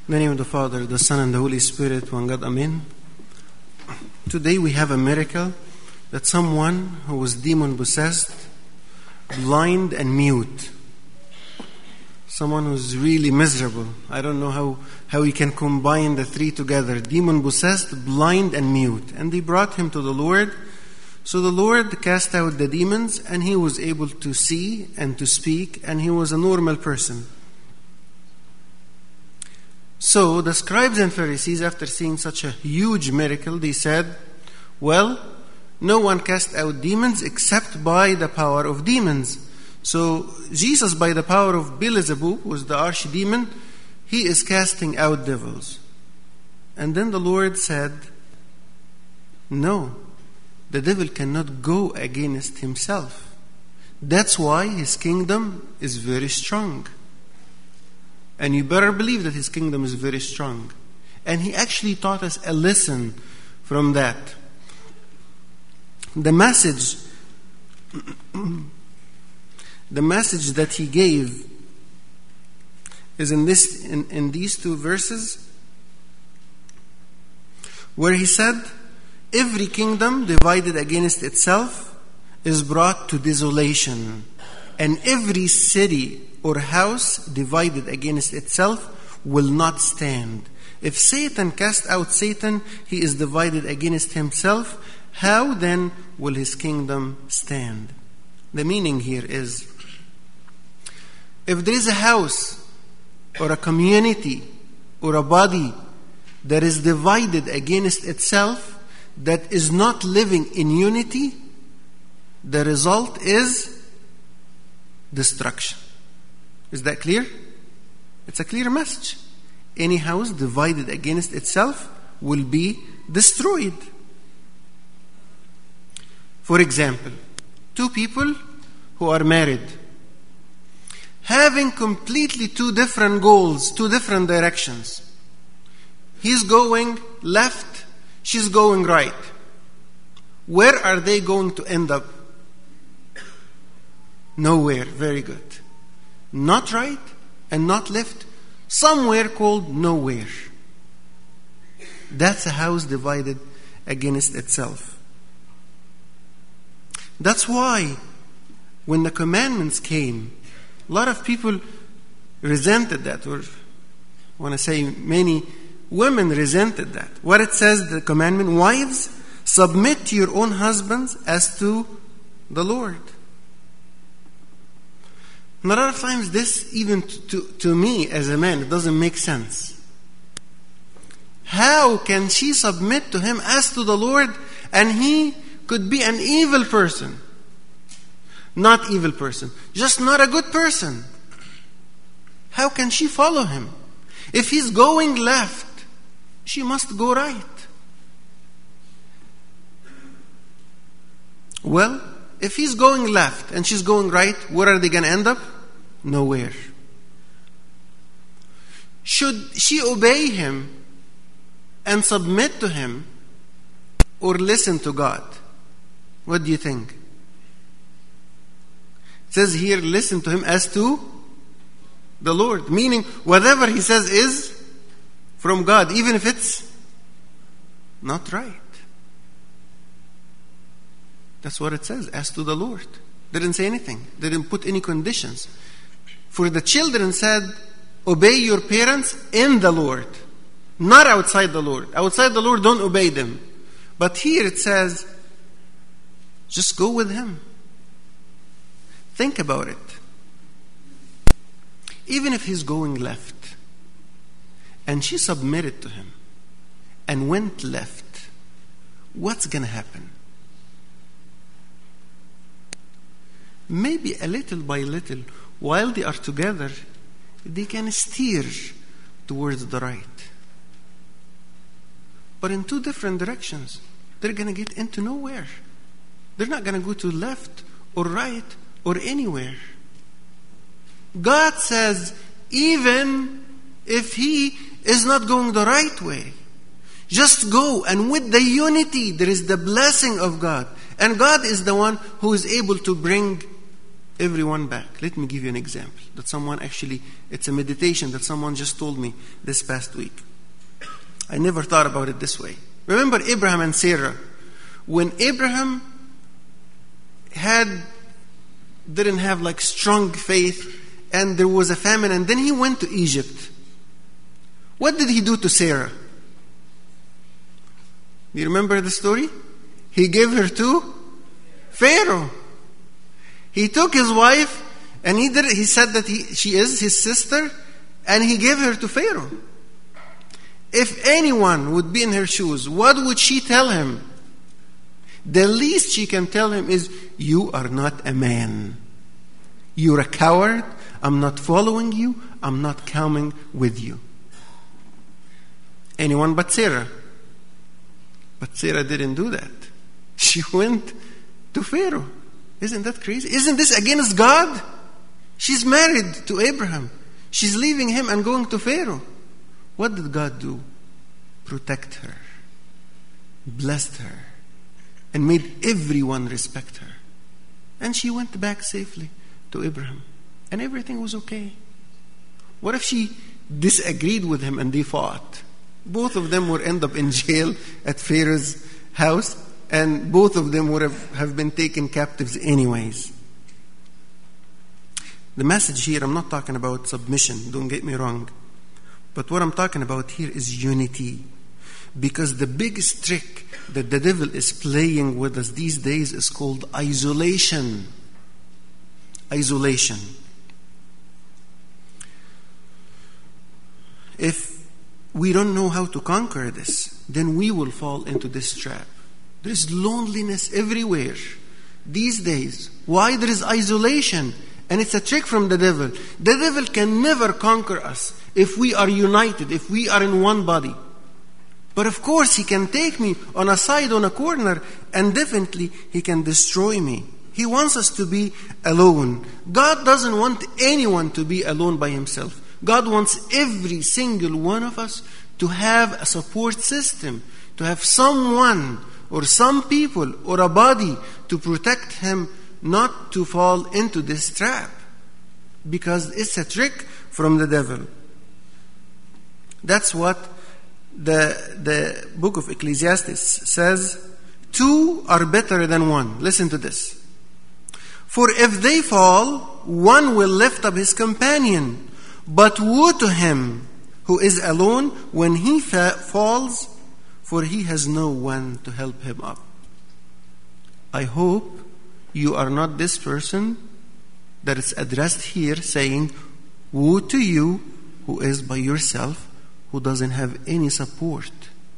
In the name of the Father, the Son, and the Holy Spirit, one God, Amen. Today we have a miracle that someone who was demon-possessed, blind and mute, someone who's really miserable. I don't know how we can combine the three together. Demon-possessed, blind and mute. And they brought him to the Lord. So the Lord cast out the demons, and he was able to see and to speak, and he was a normal person. So the scribes and Pharisees, after seeing such a huge miracle, they said, well, no one cast out demons except by the power of demons. So Jesus, by the power of Beelzebub, who was the archdemon, he is casting out devils. And then the Lord said, no, the devil cannot go against himself. That's why his kingdom is very strong. And you better believe that his kingdom is very strong. And he actually taught us a lesson from that. The message that he gave is in these two verses, where he said, every kingdom divided against itself is brought to desolation, and every city or house divided against itself will not stand. If Satan cast out Satan, he is divided against himself. How then will his kingdom stand? The meaning here is, if there is a house or a community or a body that is divided against itself, that is not living in unity, the result is destruction. Is that clear? It's a clear message. Any house divided against itself will be destroyed. For example, two people who are married, having completely two different goals, two different directions. He's going left, she's going right. Where are they going to end up? Nowhere. Very good. Not right and not left. Somewhere called nowhere. That's a house divided against itself. That's why when the commandments came, a lot of people resented that, or I want to say many women resented that. What it says, the commandment, wives, submit to your own husbands as to the Lord. And a lot of times this, even to me as a man, it doesn't make sense. How can she submit to him as to the Lord, and he could be an evil person? Not evil person, just not a good person. How can she follow him? If he's going left, she must go right. Well, if he's going left and she's going right, where are they going to end up? Nowhere. Should she obey him and submit to him, or listen to God? What do you think? It says here, listen to him as to the Lord. Meaning, whatever he says is from God, even if it's not right. That's what it says, as to the Lord. Didn't say anything. Didn't put any conditions. For the children said, obey your parents in the Lord, not outside the Lord. Outside the Lord, don't obey them. But here it says, just go with him. Think about it. Even if he's going left, and she submitted to him, and went left, what's going to happen? Maybe a little by little, while they are together, they can steer towards the right. But in two different directions, they're going to get into nowhere. They're not going to go to left or right or anywhere. God says, even if he is not going the right way, just go, and with the unity, there is the blessing of God. And God is the one who is able to bring everyone back. Let me give you an example. It's a meditation that someone just told me this past week. I never thought about it this way. Remember Abraham and Sarah. When Abraham didn't have like strong faith, and there was a famine, and then he went to Egypt. What did he do to Sarah? Do you remember the story? He gave her to Pharaoh. He took his wife, and he said that she is his sister, and he gave her to Pharaoh. If anyone would be in her shoes, what would she tell him? The least she can tell him is, you are not a man. You're a coward. I'm not following you. I'm not coming with you. Anyone but Sarah. But Sarah didn't do that. She went to Pharaoh. Isn't that crazy? Isn't this against God? She's married to Abraham. She's leaving him and going to Pharaoh. What did God do? Protect her, blessed her, and made everyone respect her. And she went back safely to Abraham. And everything was okay. What if she disagreed with him and they fought? Both of them would end up in jail at Pharaoh's house, and both of them would have been taken captives anyways. The message here, I'm not talking about submission, don't get me wrong. But what I'm talking about here is unity. Because the biggest trick that the devil is playing with us these days is called isolation. Isolation. If we don't know how to conquer this, then we will fall into this trap. There is loneliness everywhere these days. Why? There is isolation. And it's a trick from the devil. The devil can never conquer us if we are united, if we are in one body. But of course, he can take me on a side, on a corner, and definitely he can destroy me. He wants us to be alone. God doesn't want anyone to be alone by himself. God wants every single one of us to have a support system, to have someone or some people or a body to protect him not to fall into this trap. Because it's a trick from the devil. That's what the book of Ecclesiastes says. 2 are better than 1. Listen to this. For if they fall, one will lift up his companion. But woe to him who is alone when he falls, for he has no one to help him up. I hope you are not this person that is addressed here saying, woe to you who is by yourself, who doesn't have any support.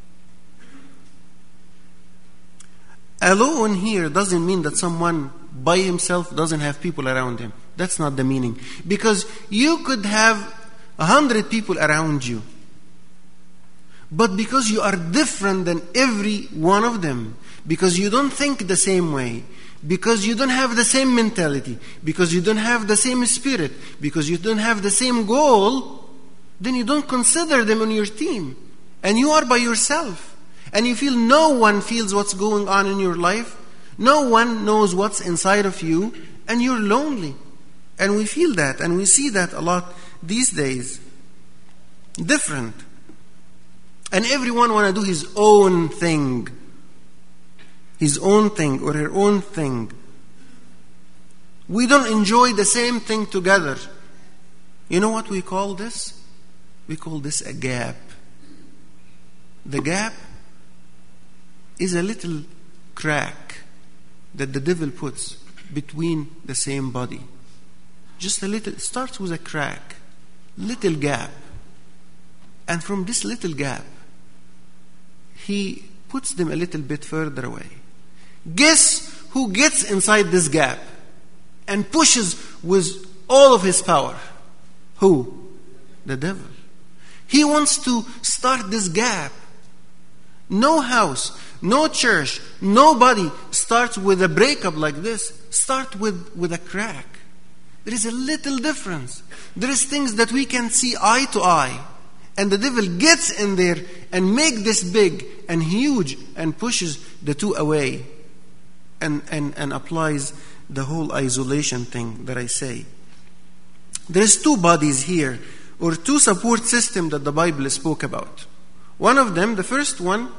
Alone here doesn't mean that someone by himself doesn't have people around him. That's not the meaning. Because you could have 100 people around you. But because you are different than every one of them, because you don't think the same way, because you don't have the same mentality, because you don't have the same spirit, because you don't have the same goal, then you don't consider them on your team. And you are by yourself. And you feel no one feels what's going on in your life. No one knows what's inside of you. And you're lonely. And we feel that. And we see that a lot these days. Different. And everyone want to do his own thing. His own thing or her own thing. We don't enjoy the same thing together. You know what we call this? We call this a gap. The gap is a little crack that the devil puts between the same body. Just a little, it starts with a crack, little gap. And from this little gap, he puts them a little bit further away. Guess who gets inside this gap and pushes with all of his power? Who? The devil. He wants to start this gap. No house, no church, nobody starts with a breakup like this. Start with a crack. There is a little difference. There is things that we can see eye to eye. And the devil gets in there and make this big and huge and pushes the two away and applies the whole isolation thing that I say. There is two bodies here, or two support systems that the Bible spoke about. One of them, the first one,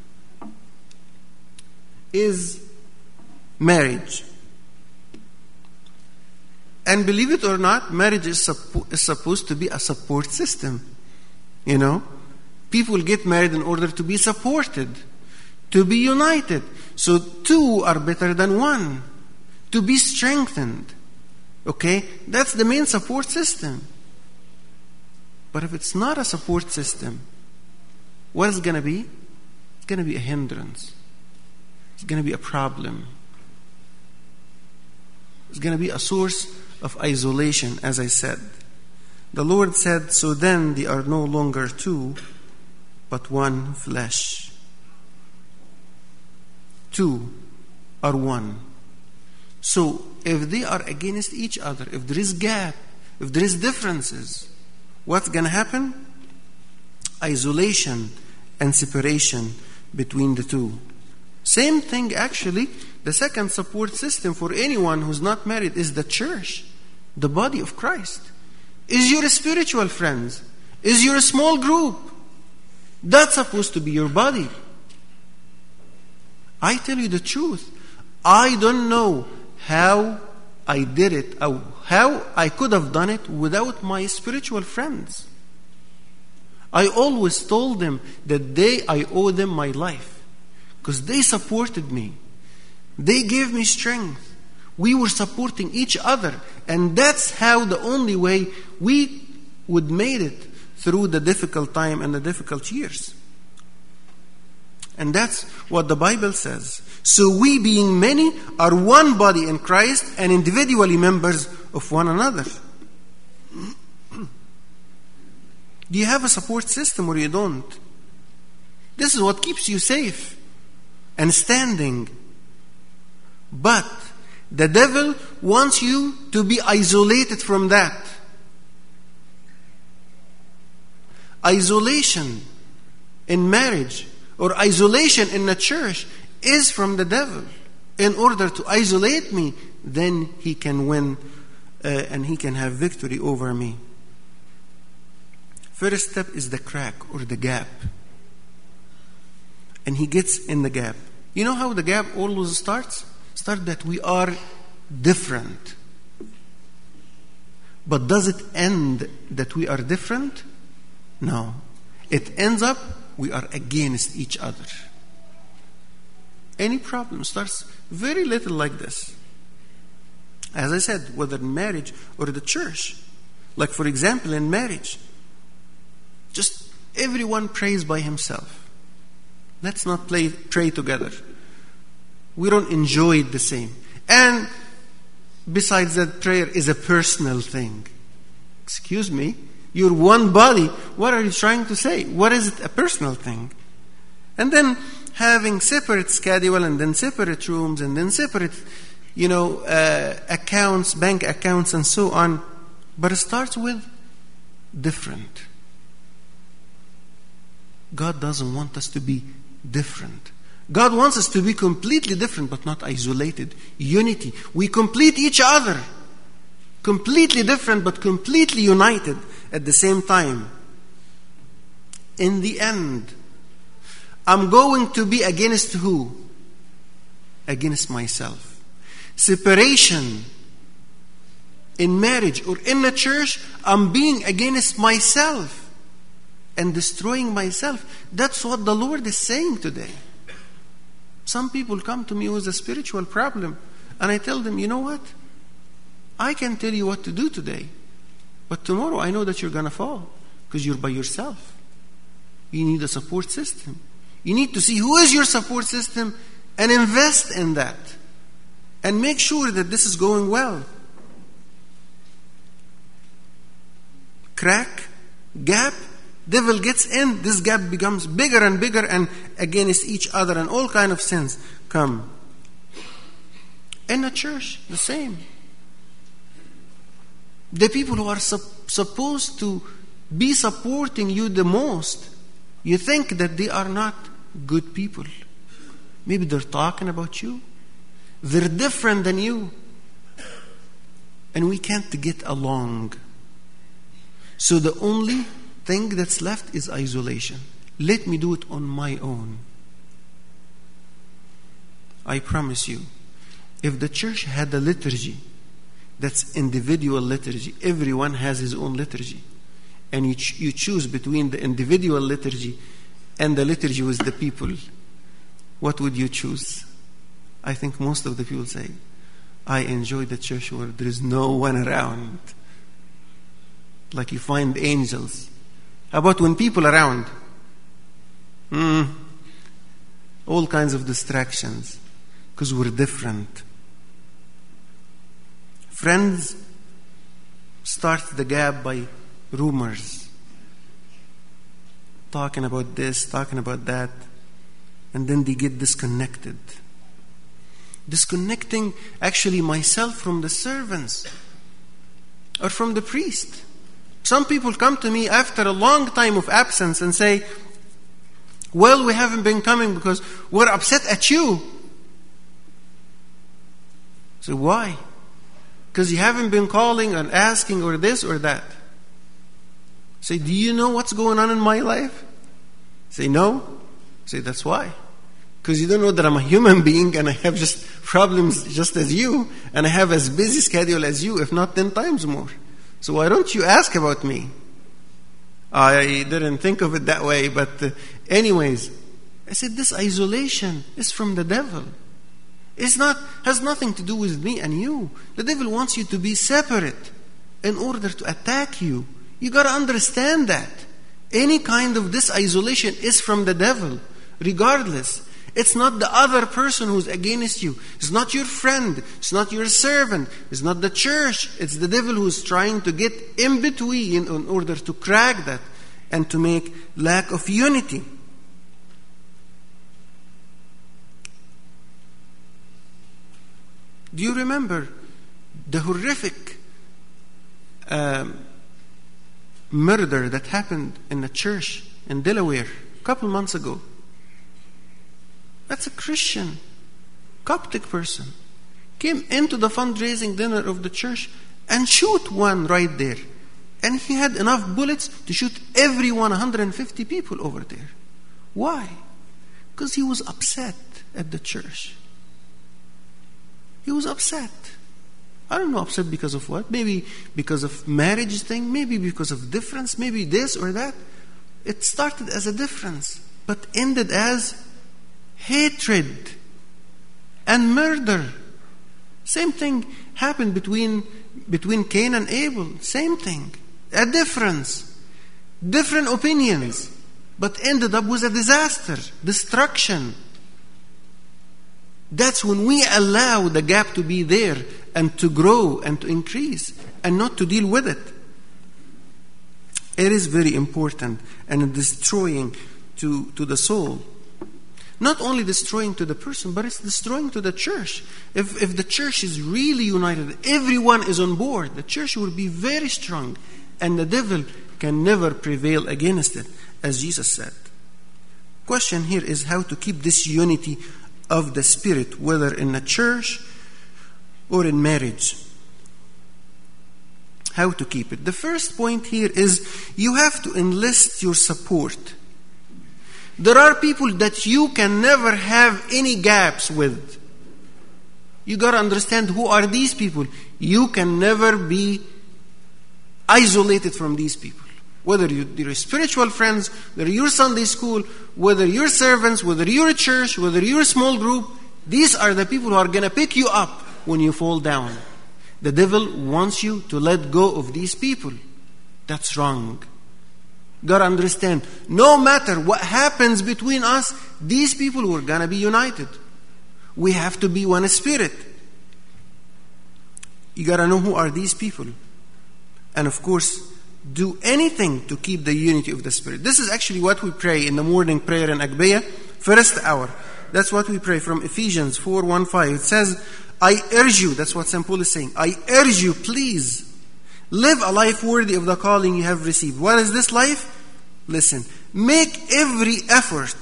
is marriage. And believe it or not, marriage is supposed to be a support system. You know, people get married in order to be supported, to be united. So two are better than one, to be strengthened. Okay? That's the main support system. But if it's not a support system, what is it going to be? It's going to be a hindrance. It's going to be a problem. It's going to be a source of isolation, as I said. The Lord said, so then they are no longer two, but one flesh. Two are one. So if they are against each other, if there is gap, if there is differences, what's going to happen? Isolation and separation between the two. Same thing actually, the second support system for anyone who's not married is the church, the body of Christ. Is your spiritual friends? Is your small group? That's supposed to be your body. I tell you the truth. I don't know how I did it, or how I could have done it without my spiritual friends. I always told them that I owe them my life, because they supported me. They gave me strength. We were supporting each other, and that's how the only way we would made it through the difficult time and the difficult years. And that's what the Bible says. So we, being many, are one body in Christ and individually members of one another. Do you have a support system or you don't? This is what keeps you safe and standing. But the devil wants you to be isolated from that. Isolation in marriage or isolation in the church is from the devil. In order to isolate me, then he can win and he can have victory over me. First step is the crack or the gap. And he gets in the gap. You know how the gap always starts? Start that we are different. But does it end that we are different? No. It ends up we are against each other. Any problem starts very little like this. As I said, whether in marriage or the church. Like for example, in marriage, just everyone prays by himself. Let's not pray together. We don't enjoy it the same. And besides that, prayer is a personal thing. Excuse me, you're one body. What are you trying to say? What is it? A personal thing. And then having separate schedule and then separate rooms and then separate, accounts, bank accounts and so on. But it starts with different. God doesn't want us to be different. God wants us to be completely different but not isolated. Unity. We complete each other. Completely different but completely united at the same time. In the end, I'm going to be against who? Against myself. Separation in marriage or in the church, I'm being against myself and destroying myself. That's what the Lord is saying today. Some people come to me with a spiritual problem and I tell them, you know what? I can tell you what to do today, but tomorrow I know that you're going to fall because you're by yourself. You need a support system. You need to see who is your support system and invest in that and make sure that this is going well. Crack, gap, devil gets in, this gap becomes bigger and bigger and against each other and all kind of sins come. In the church, the same. The people who are supposed to be supporting you the most, you think that they are not good people. Maybe they're talking about you. They're different than you. and we can't get along. So the only thing that's left is isolation. Let me do it on my own. I promise you, if the church had a liturgy that's individual liturgy, everyone has his own liturgy, and you choose between the individual liturgy and the liturgy with the people, what would you choose? I think most of the people say, I enjoy the church where there is no one around. Like you find angels. How about when people are around? All kinds of distractions. Because we're different. Friends start the gap by rumors. Talking about this, talking about that. And then they get disconnected. Disconnecting actually myself from the servants or from the priest. Some people come to me after a long time of absence and say, well, we haven't been coming because we're upset at you. So why? Because you haven't been calling and asking or this or that. Say, do you know what's going on in my life? Say, no. Say, that's why. Because you don't know that I'm a human being and I have just problems just as you, and I have as busy schedule as you, if not 10 times more. So why don't you ask about me? I didn't think of it that way, but anyways, I said this isolation is from the devil. Has nothing to do with me and you. The devil wants you to be separate in order to attack you. You got to understand that. Any kind of this isolation is from the devil, regardless. It's not the other person who's against you. It's not your friend. It's not your servant. It's not the church. It's the devil who's trying to get in between in order to crack that and to make lack of unity. Do you remember the horrific murder that happened in a church in Delaware a couple months ago? That's a Christian, Coptic person. Came into the fundraising dinner of the church and shoot one right there. And he had enough bullets to shoot everyone, 150 people over there. Why? Because he was upset at the church. He was upset. I don't know, upset because of what? Maybe because of marriage thing, maybe because of difference, maybe this or that. It started as a difference, but ended as hatred and murder. Same thing happened between Cain and Abel. Same thing. A difference. Different opinions. But ended up with a disaster. Destruction. That's when we allow the gap to be there and to grow and to increase and not to deal with it. It is very important and destroying to the soul. Not only destroying to the person, but it's destroying to the church. If the church is really united, everyone is on board, the church will be very strong, and the devil can never prevail against it, as Jesus said. Question here is how to keep this unity of the Spirit, whether in a church or in marriage. How to keep it. The first point here is you have to enlist your support. There are people that you can never have any gaps with. You got to understand who are these people. You can never be isolated from these people. Whether you're spiritual friends, whether you're Sunday school, whether you're servants, whether you're a church, whether you're a small group, these are the people who are going to pick you up when you fall down. The devil wants you to let go of these people. That's wrong. Got to understand, no matter what happens between us, these people were going to be united. We have to be one spirit. You got to know who are these people. And of course, do anything to keep the unity of the Spirit. This is actually what we pray in the morning prayer in Agbeya, first hour. That's what we pray from Ephesians 4:1-5. It says, I urge you, that's what St. Paul is saying, I urge you, please, live a life worthy of the calling you have received. What is this life? Listen, make every effort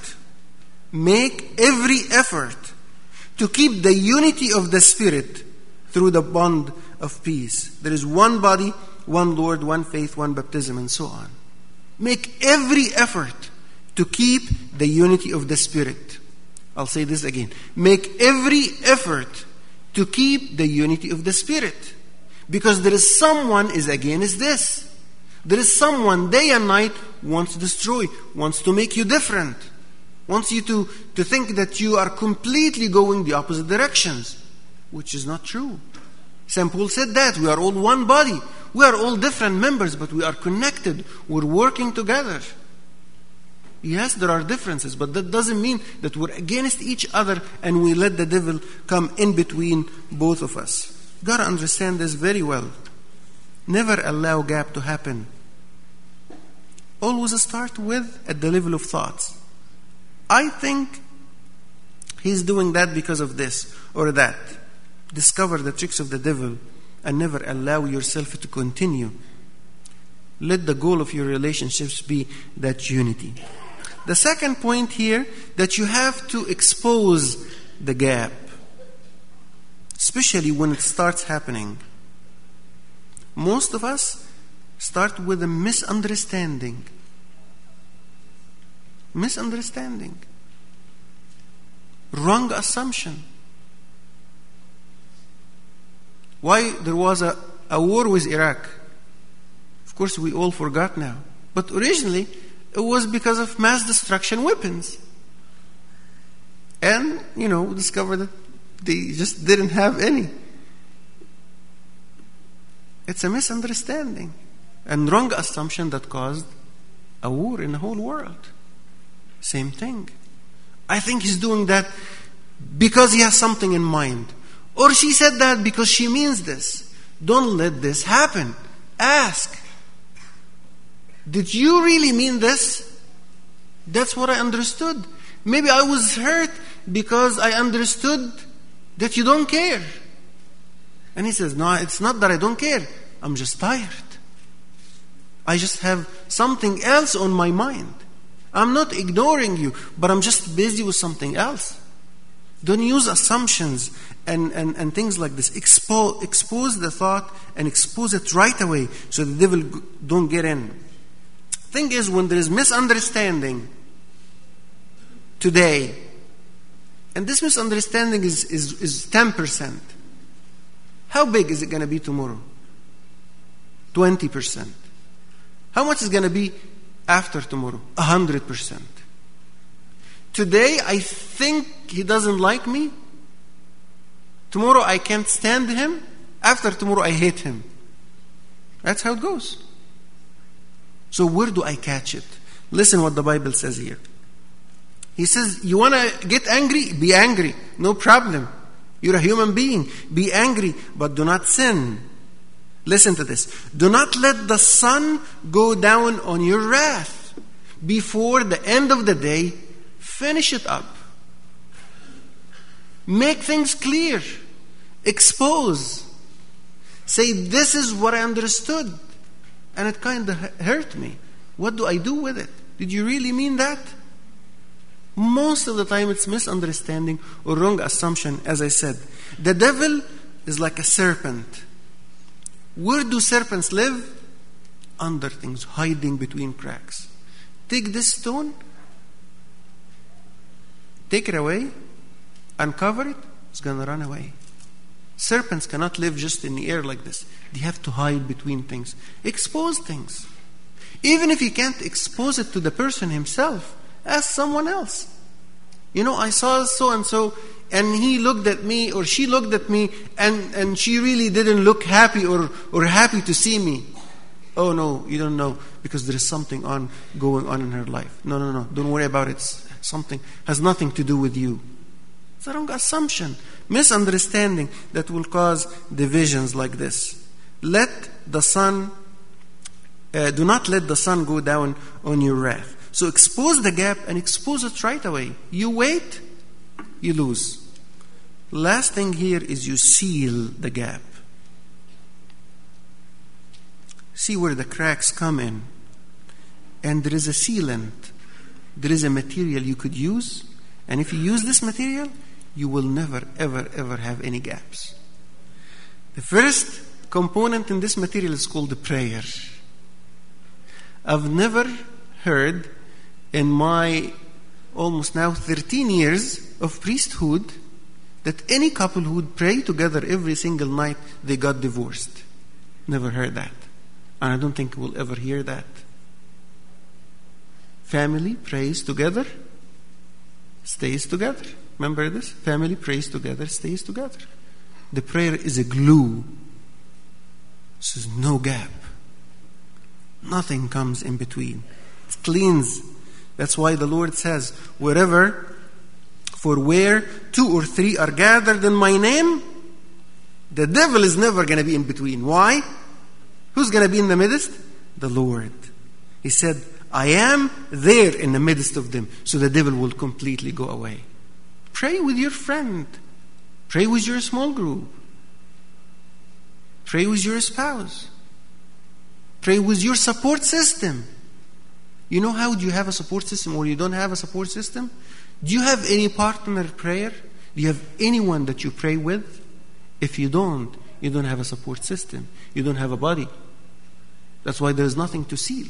to keep the unity of the Spirit through the bond of peace. There is one body, one Lord, one faith, one baptism, and so on. Make every effort to keep the unity of the Spirit. I'll say this again. Make every effort to keep the unity of the Spirit. Because there is someone is against this. There is someone day and night wants to destroy, wants to make you different, wants you to think that you are completely going the opposite directions, which is not true. St. Paul said that. We are all one body. We are all different members, but we are connected. We're working together. Yes, there are differences, but that doesn't mean that we're against each other and we let the devil come in between both of us. You got to understand this very well. Never allow gap to happen. Always start with at the level of thoughts. I think he's doing that because of this or that. Discover the tricks of the devil and never allow yourself to continue. Let the goal of your relationships be that unity. The second point here, that you have to expose the gap, especially when it starts happening. Most of us start with a misunderstanding. Misunderstanding. Wrong assumption. Why there was a war with Iraq? Of course, we all forgot now. But originally, it was because of mass destruction weapons. And, discovered that they just didn't have any. It's a misunderstanding and wrong assumption that caused a war in the whole world. Same thing. I think he's doing that because he has something in mind. Or she said that because she means this. Don't let this happen. Ask. Did you really mean this? That's what I understood. Maybe I was hurt because I understood that you don't care. And he says, no, it's not that I don't care. I'm just tired. I just have something else on my mind. I'm not ignoring you, but I'm just busy with something else. Don't use assumptions and things like this. Expose the thought and expose it right away so the devil don't get in. Thing is, when there is misunderstanding today, and this misunderstanding is 10%, how big is it going to be tomorrow? 20%. How much is going to be after tomorrow? 100%. Today, I think he doesn't like me. Tomorrow, I can't stand him. After tomorrow, I hate him. That's how it goes. So where do I catch it? Listen what the Bible says here. He says, you want to get angry? Be angry. No problem. You're a human being. Be angry, but do not sin. Listen to this. Do not let the sun go down on your wrath. Before the end of the day, finish it up. Make things clear. Expose. Say, this is what I understood. And it kind of hurt me. What do I do with it? Did you really mean that? Most of the time it's misunderstanding or wrong assumption, as I said. The devil is like a serpent. Where do serpents live? Under things, hiding between cracks. Take this stone, take it away, uncover it, it's going to run away. Serpents cannot live just in the air like this. They have to hide between things. Expose things. Even if you can't expose it to the person himself, ask someone else. I saw so-and-so, and he looked at me, or she looked at me, and she really didn't look happy or happy to see me. Oh, no, you don't know, because there is something going on in her life. No, don't worry about it. Something has nothing to do with you. It's a wrong assumption. Misunderstanding that will cause divisions like this. Do not let the sun go down on your wrath. So expose the gap and expose it right away. You wait, you lose. Last thing here is you seal the gap. See where the cracks come in. And there is a sealant. There is a material you could use. And if you use this material, you will never, ever, ever have any gaps. The first component in this material is called the prayer. I've never heard in my almost now 13 years of priesthood that any couple who would pray together every single night, they got divorced. Never heard that. And I don't think we'll ever hear that. Family prays together, stays together. Remember this? Family prays together, stays together. The prayer is a glue. There's no gap. Nothing comes in between. It cleans. That's why the Lord says, where 2 or 3 are gathered in my name, the devil is never going to be in between. Why? Who's going to be in the midst? The Lord. He said, I am there in the midst of them, so the devil will completely go away. Pray with your friend. Pray with your small group. Pray with your spouse. Pray with your support system. You know how do you have a support system or you don't have a support system? Do you have any partner prayer? Do you have anyone that you pray with? If you don't have a support system. You don't have a body. That's why there's nothing to seal.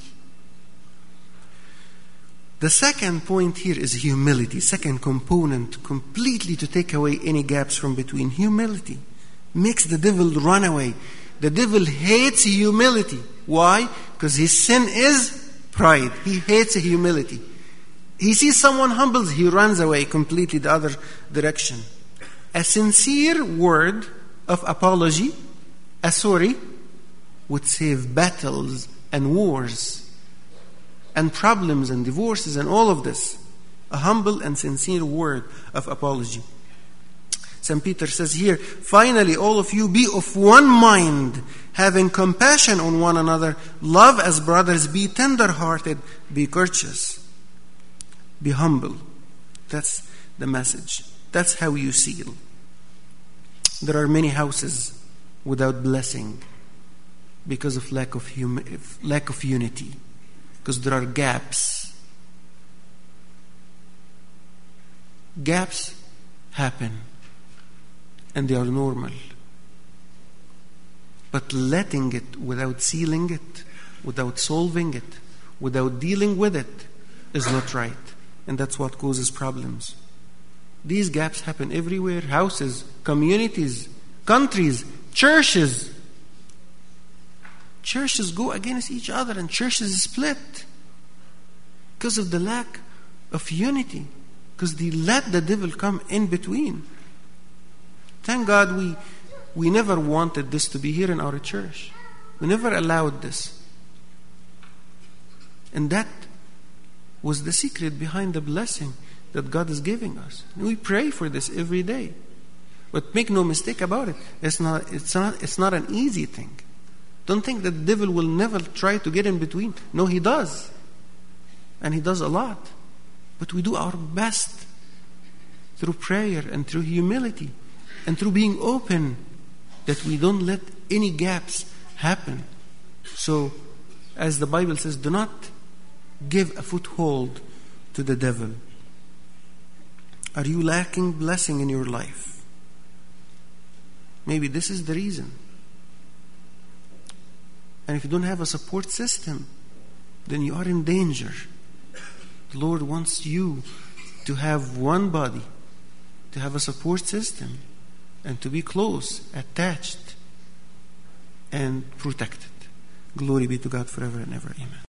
The second point here is humility. Second component, completely to take away any gaps from between. Humility makes the devil run away. The devil hates humility. Why? Because his sin is pride. He hates humility. He sees someone humbles, he runs away completely the other direction. A sincere word of apology, a sorry, would save battles and wars and problems and divorces and all of this. A humble and sincere word of apology. St. Peter says here, finally, all of you be of one mind, having compassion on one another, love as brothers, be tender-hearted, be courteous, be humble. That's the message. That's how you seal. There are many houses without blessing because of lack of unity, because there are gaps. Gaps happen. And they are normal. But letting it without sealing it, without solving it, without dealing with it, is not right. And that's what causes problems. These gaps happen everywhere. Houses, communities, countries, churches. Churches go against each other and churches split because of the lack of unity. Because they let the devil come in between. Thank God we never wanted this to be here in our church. We never allowed this. And that was the secret behind the blessing that God is giving us. And we pray for this every day. But make no mistake about it. It's not an easy thing. Don't think that the devil will never try to get in between. No, he does. And he does a lot. But we do our best through prayer and through humility. And through being open, that we don't let any gaps happen. So, as the Bible says, do not give a foothold to the devil. Are you lacking blessing in your life? Maybe this is the reason. And if you don't have a support system, then you are in danger. The Lord wants you to have one body, to have a support system, and to be close, attached, and protected. Glory be to God forever and ever. Amen.